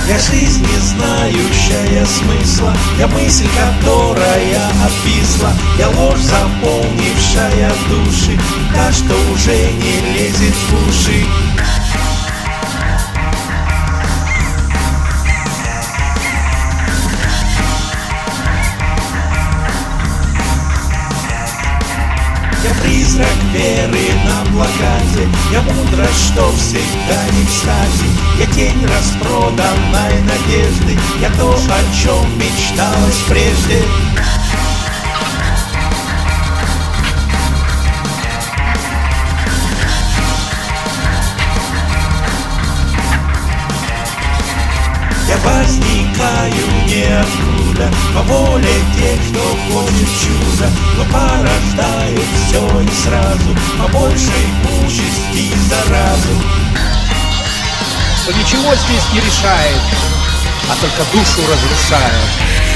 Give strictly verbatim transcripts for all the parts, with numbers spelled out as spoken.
Я жизнь, не знающая смысла, я мысль, которая обвисла, я ложь, заполнившая души, та, что уже не лезет в уши. Я призрак веры на плакате, я мудрость, что всегда не кстати. Я тень распроданной надежды, я то, о чем мечталось прежде. Я возникаю ниоткуда по воле тех, кто хочет чуда, но порождает все и сразу по большей участи заразу. Что ничего здесь не решает, а только душу разрушает.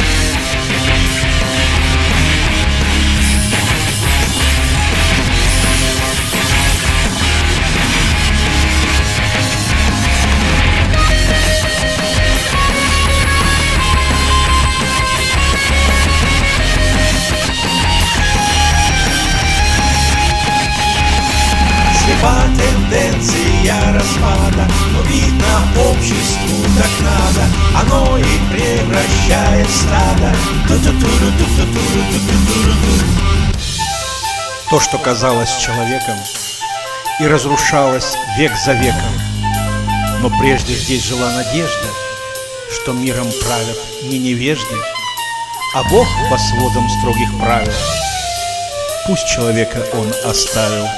Слепа тенденция распада, но видно обществу так надо, оно и превращает стадо. То, что казалось человеком и разрушалось век за веком, но прежде здесь жила надежда, что миром правят не невежды, а Бог по сводам строгих правил. Пусть человека он оставил.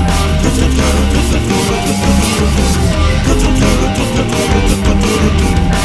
Thank you.